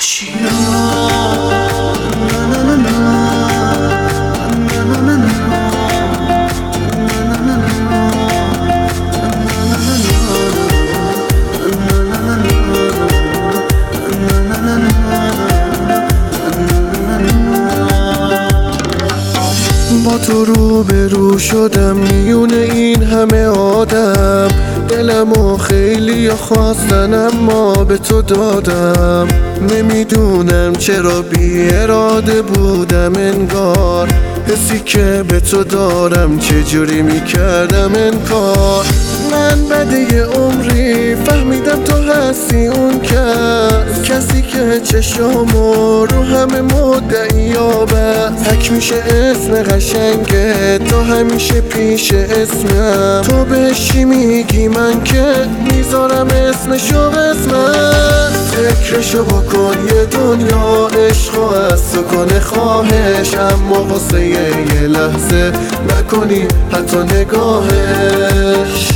با تو روبرو شدم میون این همه آدم، دلمو خیلی خواستن اما به تو دادم. نمیدونم چرا بی اراده بودم، انگار حسی که به تو دارم چجوری میکردم انکار. من بعد یه عمری فهمیدم تو هستی اون کسی که چشامو رو همه مدعیابه. حک میشه اسم قشنگه تو همیشه پیش اسمم. تو بهش چی میگی من که میذارم اسمشو قسمت. فکرشو بکن یه دنیا عشقو از تو کنه خواهش، اما واسه یه لحظه نکنی حتی نگاهش.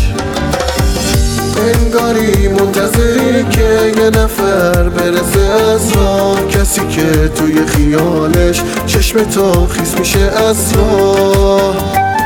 انگاری منتظری که یه نفر برسه از راه، کسی که توی خیالش چشم تو خیس میشه از راه.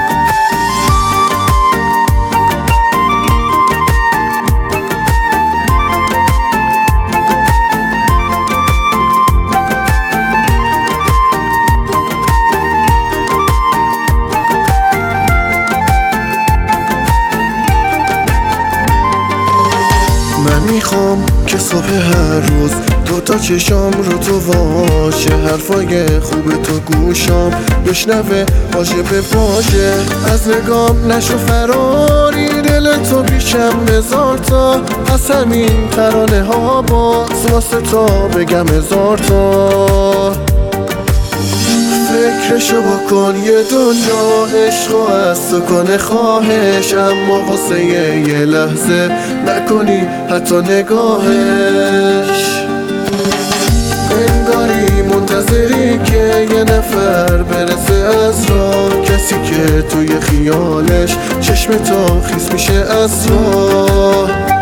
من میخوام که صبح هر روز دوتا چشام رو تو واشه، حرفای خوب تو گوشام بشنوه واژه به واژه. از نگام نشو فراری، دل تو پیشم بذار تا از همین ترانه ها باز واسه تا بگم هزار تا. فکرشو بکن یه دنیا عشقو از تو کنه خواهش، اما واسه یه لحظه نکنی حتی نگاهش. انگاری منتظری که یه نفر برسه از راه، کسی که توی خیالش چشم تو خیس میشه از راه.